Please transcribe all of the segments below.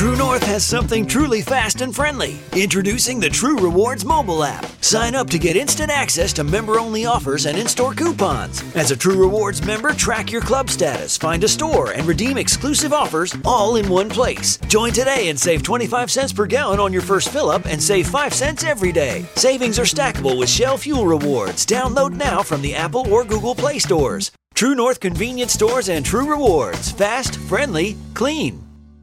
True North has something truly fast and friendly. Introducing the True Rewards mobile app. Sign up to get instant access to member-only offers and in-store coupons. As a True Rewards member, track your club status, find a store, and redeem exclusive offers all in one place. Join today and save 25 cents per gallon on your first fill-up and save 5 cents every day. Savings are stackable with Shell Fuel Rewards. Download now from the Apple or Google Play stores. True North convenience stores and True Rewards. Fast, friendly, clean.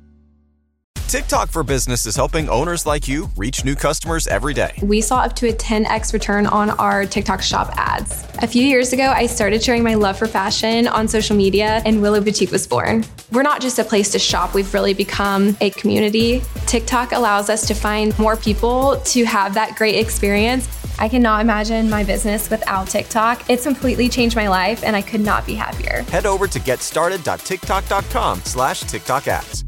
TikTok for Business is helping owners like you reach new customers every day. We saw up to a 10x return on our TikTok shop ads. A few years ago, I started sharing my love for fashion on social media, and Willow Boutique was born. We're not just a place to shop, we've really become a community. TikTok allows us to find more people to have that great experience. I cannot imagine my business without TikTok. It's completely changed my life, and I could not be happier. Head over to getstarted.tiktok.com/TikTok ads.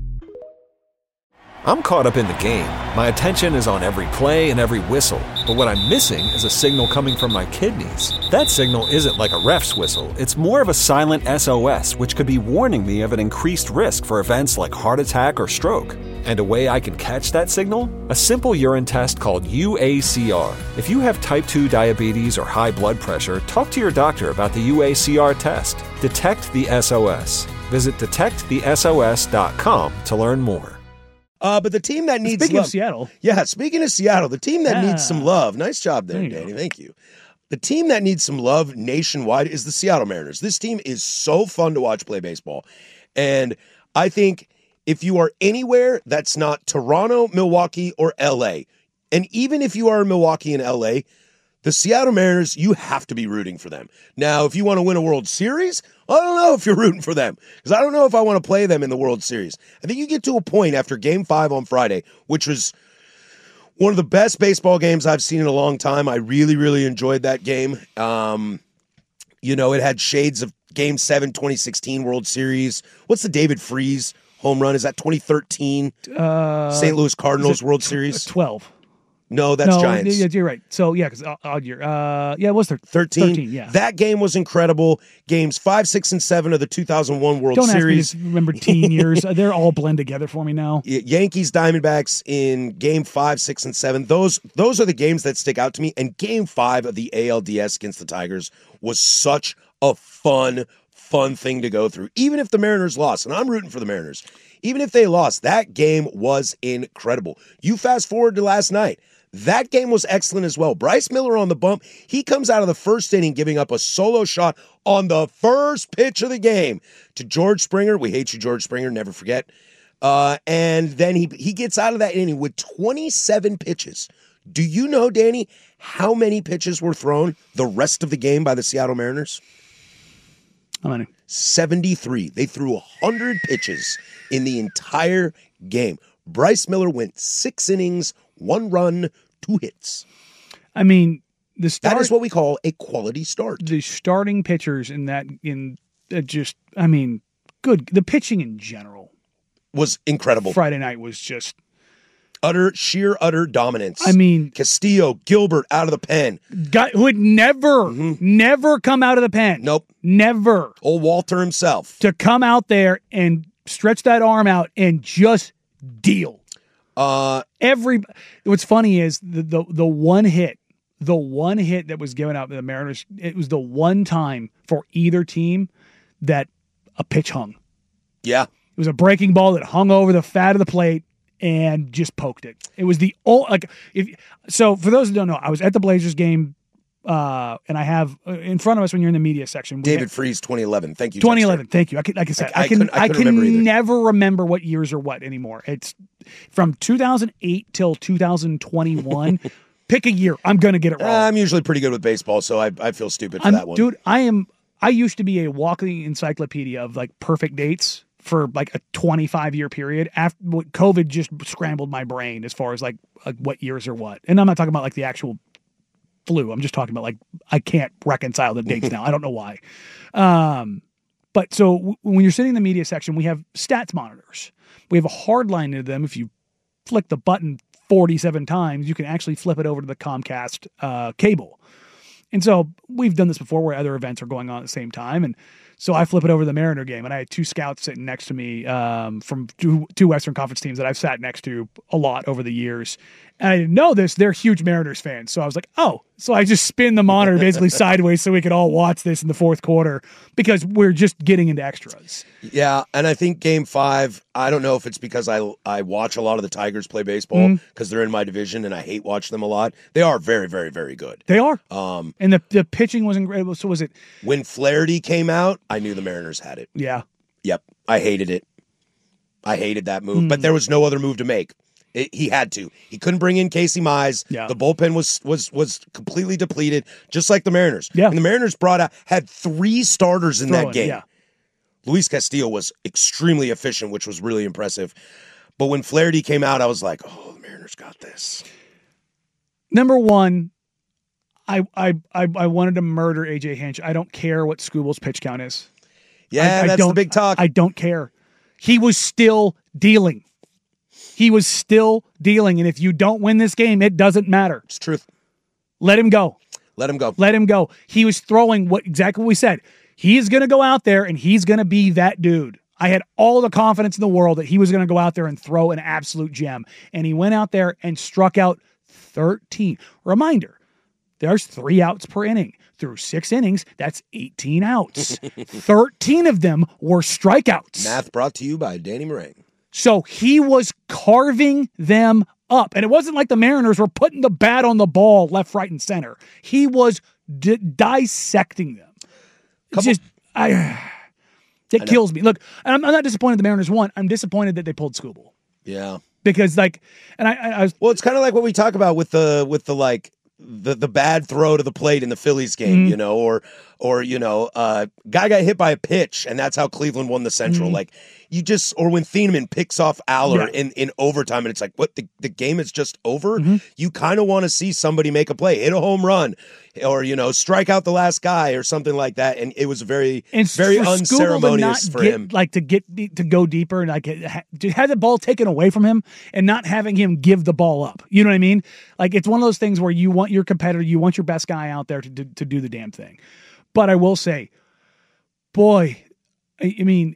I'm caught up in the game. My attention is on every play and every whistle. But what I'm missing is a signal coming from my kidneys. That signal isn't like a ref's whistle. It's more of a silent SOS, which could be warning me of an increased risk for events like heart attack or stroke. And a way I can catch that signal? A simple urine test called UACR. If you have type 2 diabetes or high blood pressure, talk to your doctor about the UACR test. Detect the SOS. Visit detectthesos.com to learn more. But the team that needs Speaking love, of Seattle. Yeah, speaking of Seattle, the team that needs some love. Nice job there, Danny. Thank you. The team that needs some love nationwide is the Seattle Mariners. This team is so fun to watch play baseball. And I think if you are anywhere that's not Toronto, Milwaukee, or LA, and even if you are in Milwaukee and LA, the Seattle Mariners, you have to be rooting for them. Now, if you want to win a World Series, I don't know if you're rooting for them, because I don't know if I want to play them in the World Series. I think you get to a point after Game 5 on Friday, which was one of the best baseball games I've seen in a long time. I really, really enjoyed that game. It had shades of Game 7, 2016 World Series. What's the David Freese home run? Is that 2013 St. Louis Cardinals World Series? 12. No, that's Giants. Yeah, you're right. So, yeah, because odd year. It was 13. 13, yeah. That game was incredible. Games 5, 6, and 7 of the 2001 World Series. Don't ask me to remember teen years. They're all blend together for me now. Yankees, Diamondbacks in Game 5, 6, and 7. Those are the games that stick out to me. And Game 5 of the ALDS against the Tigers was such a fun thing to go through. Even if the Mariners lost, and I'm rooting for the Mariners, even if they lost, that game was incredible. You fast forward to last night. That game was excellent as well. Bryce Miller on the bump. He comes out of the first inning giving up a solo shot on the first pitch of the game to George Springer. We hate you, George Springer. Never forget. And then he gets out of that inning with 27 pitches. Do you know, Danny, how many pitches were thrown the rest of the game by the Seattle Mariners? How many? 73. They threw 100 pitches in the entire game. Bryce Miller went 6 innings, 1 run, 2 hits. I mean, that is what we call a quality start. The starting pitchers the pitching in general was incredible. Friday night was just sheer dominance. I mean, Castillo, Gilbert out of the pen. Guy who would never come out of the pen. Nope. Never. Old Walter himself. To come out there and stretch that arm out and just deal. What's funny is the one hit that was given out to the Mariners, it was the one time for either team that a pitch hung. Yeah. It was a breaking ball that hung over the fat of the plate and just poked it. It was so for those who don't know, I was at the Blazers game, and I have in front of us when you're in the media section. David Freese, 2011. Thank you. 2011. Thank you. Like I said, I can never remember what years are what anymore. It's from 2008 till 2021. Pick a year. I'm going to get it wrong. I'm usually pretty good with baseball, so I feel stupid for that one. Dude, I used to be a walking encyclopedia of like perfect dates for like a 25-year period. After COVID just scrambled my brain as far as like what years are what. And I'm not talking about like the actual flu. I'm just talking about like I can't reconcile the dates now. I don't know why. But so when you're sitting in the media section, we have stats monitors. We have a hard line to them. If you flick the button 47 times, you can actually flip it over to the Comcast cable. And so we've done this before where other events are going on at the same time. And So I flip it over to the Mariner game, and I had two scouts sitting next to me from two Western Conference teams that I've sat next to a lot over the years. And I didn't know this. They're huge Mariners fans. So I was like, oh. So I just spin the monitor basically sideways so we could all watch this in the fourth quarter because we're just getting into extras. Yeah, and I think Game 5, I don't know if it's because I watch a lot of the Tigers play baseball because they're in my division and I hate watching them a lot. They are very, very, very good. They are. And the pitching wasn't great. So was it? When Flaherty came out, I knew the Mariners had it. Yeah. Yep. I hated it. I hated that move, but there was no other move to make. He had to. He couldn't bring in Casey Mize. Yeah. The bullpen was completely depleted, just like the Mariners. Yeah. And the Mariners had 3 starters in that game. Yeah. Luis Castillo was extremely efficient, which was really impressive. But when Flaherty came out, I was like, oh, the Mariners got this. Number one, I wanted to murder AJ Hinch. I don't care what Skubal's pitch count is. Yeah, that's the big talk. I don't care. He was still dealing. He was still dealing, and if you don't win this game, it doesn't matter. It's truth. Let him go. Let him go. Let him go. He was throwing exactly what we said. He is going to go out there, and he's going to be that dude. I had all the confidence in the world that he was going to go out there and throw an absolute gem, and he went out there and struck out 13. Reminder, there's 3 outs per inning. Through 6 innings, that's 18 outs. 13 of them were strikeouts. Math brought to you by Danny Meringue. So he was carving them up. And it wasn't like the Mariners were putting the bat on the ball left, right, and center. He was dissecting them. It kills me. Look, I'm not disappointed the Mariners won. I'm disappointed that they pulled Skubal. Yeah. Because I was... Well, it's kind of like what we talk about with the bad throw to the plate in the Phillies game, you know, or guy got hit by a pitch, and that's how Cleveland won the Central. Like, or when Thieneman picks off Aller in overtime, and it's like, what, the game is just over? You kind of want to see somebody make a play, hit a home run, or, strike out the last guy or something like that. And it was very unceremonious for him. Like, to go deeper and like to have the ball taken away from him and not having him give the ball up. You know what I mean? Like, it's one of those things where you want your competitor, you want your best guy out there to do the damn thing. But I will say, boy, I mean,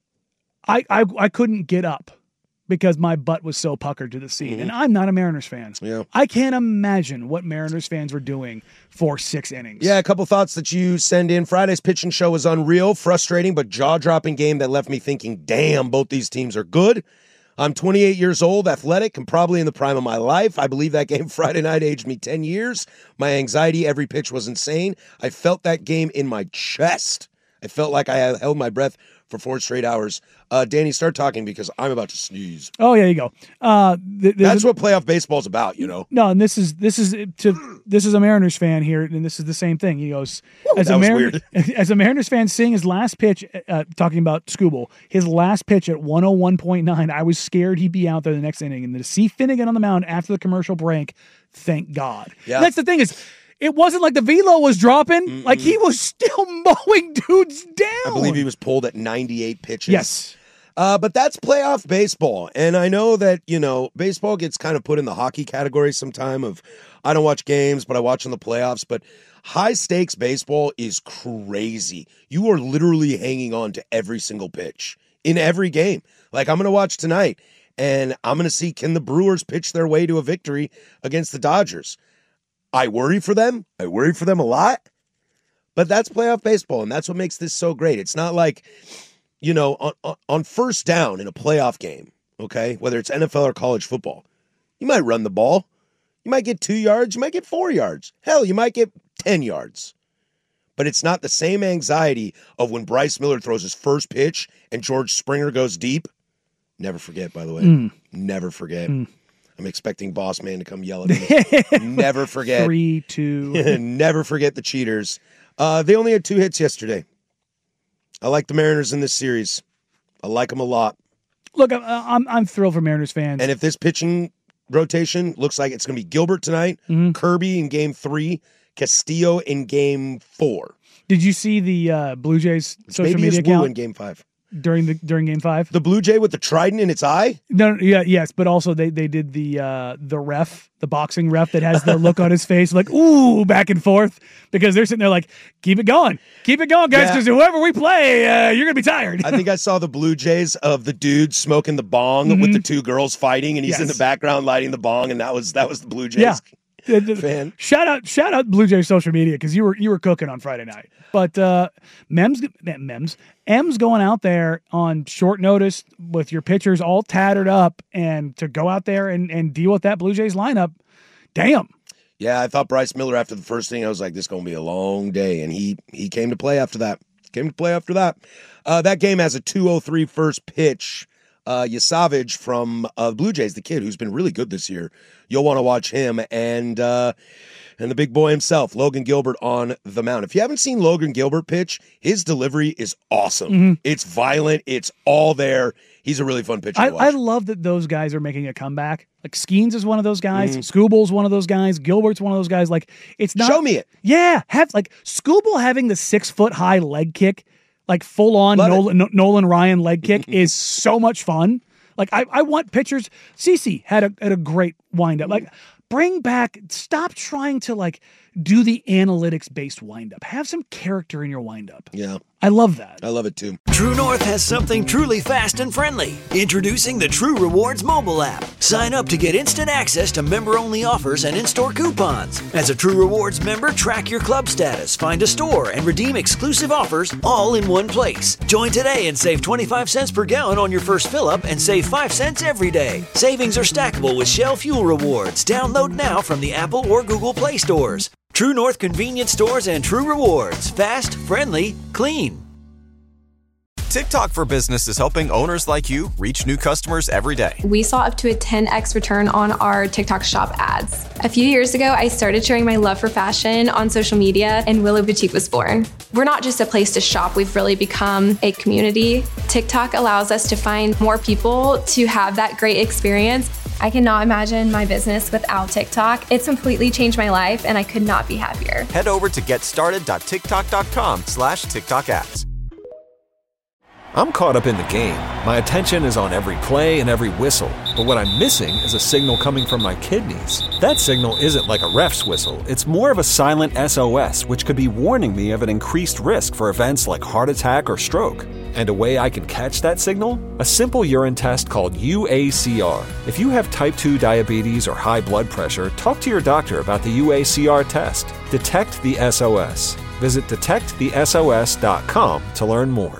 I couldn't get up because my butt was so puckered to the seat. And I'm not a Mariners fan. Yeah. I can't imagine what Mariners fans were doing for 6 innings. Yeah, a couple thoughts that you send in. Friday's pitching show was unreal, frustrating, but jaw-dropping game that left me thinking, damn, both these teams are good. I'm 28 years old, athletic, and probably in the prime of my life. I believe that game Friday night aged me 10 years. My anxiety every pitch was insane. I felt that game in my chest. I felt like I had held my breath for 4 straight hours. Danny, start talking because I'm about to sneeze. Oh, yeah, you go. That's what playoff baseball's about, you know. No, and this is a Mariners fan here, and this is the same thing. He goes, as a Mariners fan, seeing his last pitch, talking about Skubal, his last pitch at 101.9, I was scared he'd be out there the next inning, and to see Finnegan on the mound after the commercial break, thank God. Yeah. That's the thing is, it wasn't like the velo was dropping. Like, he was still mowing dudes down. I believe he was pulled at 98 pitches. Yes. But that's playoff baseball. And I know that, baseball gets kind of put in the hockey category sometime of, I don't watch games, but I watch in the playoffs. But high-stakes baseball is crazy. You are literally hanging on to every single pitch in every game. Like, I'm going to watch tonight, and I'm going to see, can the Brewers pitch their way to a victory against the Dodgers? I worry for them. I worry for them a lot. But that's playoff baseball, and that's what makes this so great. It's not like, on first down in a playoff game, okay, whether it's NFL or college football, you might run the ball. You might get 2 yards. You might get 4 yards. Hell, you might get 10 yards. But it's not the same anxiety of when Bryce Miller throws his first pitch and George Springer goes deep. Never forget, by the way. Never forget. I'm expecting Boss Man to come yell at me. Never forget. 3-2. Never forget the cheaters. They only had 2 hits yesterday. I like the Mariners in this series. I like them a lot. Look, I'm thrilled for Mariners fans. And if this pitching rotation looks like it's going to be Gilbert tonight, Kirby in Game 3, Castillo in Game 4. Did you see the Blue Jays social media account? in Game 5. during Game 5? The Blue Jay with the trident in its eye? Yes, but also they did the ref, the boxing ref that has the look on his face like, ooh, back and forth, because they're sitting there like, keep it going, guys, because whoever we play, you're going to be tired. I think I saw the Blue Jays of the dude smoking the bong with the two girls fighting, and he's in the background lighting the bong, and that was the Blue Jays fan. Shout out Blue Jays social media, because you were cooking on Friday night. But M's going out there on short notice with your pitchers all tattered up, and to go out there and deal with that Blue Jays lineup, damn. Yeah, I thought Bryce Miller after the first inning, I was like, this is going to be a long day, and he came to play after that. That game has a 2:03 first pitch. Yasavage from Blue Jays, the kid who's been really good this year. You'll want to watch him, and the big boy himself, Logan Gilbert, on the mound. If you haven't seen Logan Gilbert pitch, his delivery is awesome. It's violent. It's all there. He's a really fun pitcher to watch. I love that those guys are making a comeback. Like Skeens is one of those guys. Skubal's one of those guys. Gilbert's one of those guys. Like, it's not. Show me it. Yeah, Skubal having the 6-foot-high leg kick, like full-on Nolan Ryan leg kick, is so much fun. Like, I want pitchers. CeCe had a great windup. Like, bring back. Stop trying to like do the analytics-based windup. Have some character in your windup. Yeah. I love that. I love it too. True North has something truly fast and friendly. Introducing the True Rewards mobile app. Sign up to get instant access to member-only offers and in-store coupons. As a True Rewards member, track your club status, find a store, and redeem exclusive offers all in one place. Join today and save 25 cents per gallon on your first fill-up, and save 5 cents every day. Savings are stackable with Shell Fuel Rewards. Download now from the Apple or Google Play stores. True North convenience stores and True Rewards. Fast, friendly, clean. TikTok for Business is helping owners like you reach new customers every day. We saw up to a 10x return on our TikTok shop ads. A few years ago, I started sharing my love for fashion on social media, and Willow Boutique was born. We're not just a place to shop, we've really become a community. TikTok allows us to find more people to have that great experience. I cannot imagine my business without TikTok. It's completely changed my life, and I could not be happier. Head over to getstarted.tiktok.com/TikTok ads. I'm caught up in the game. My attention is on every play and every whistle. But what I'm missing is a signal coming from my kidneys. That signal isn't like a ref's whistle. It's more of a silent SOS, which could be warning me of an increased risk for events like heart attack or stroke. And a way I can catch that signal? A simple urine test called UACR. If you have type 2 diabetes or high blood pressure, talk to your doctor about the UACR test. Detect the SOS. Visit detectthesos.com to learn more.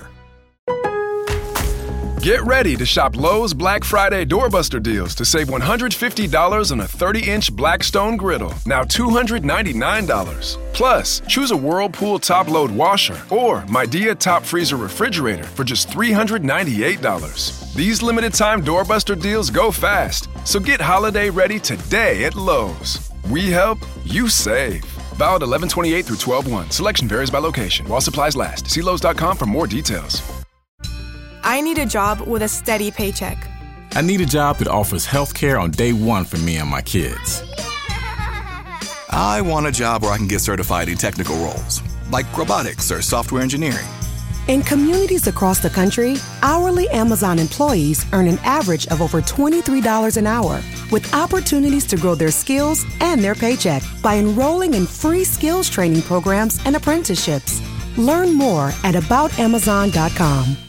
Get ready to shop Lowe's Black Friday Doorbuster deals to save $150 on a 30-inch Blackstone griddle, now $299. Plus, choose a Whirlpool top-load washer or Midea top freezer refrigerator for just $398. These limited-time doorbuster deals go fast, so get holiday ready today at Lowe's. We help, you save. Valid 11/28 through 12/1. Selection varies by location. While supplies last. See Lowe's.com for more details. I need a job with a steady paycheck. I need a job that offers health care on day one for me and my kids. I want a job where I can get certified in technical roles, like robotics or software engineering. In communities across the country, hourly Amazon employees earn an average of over $23 an hour, with opportunities to grow their skills and their paycheck by enrolling in free skills training programs and apprenticeships. Learn more at aboutamazon.com.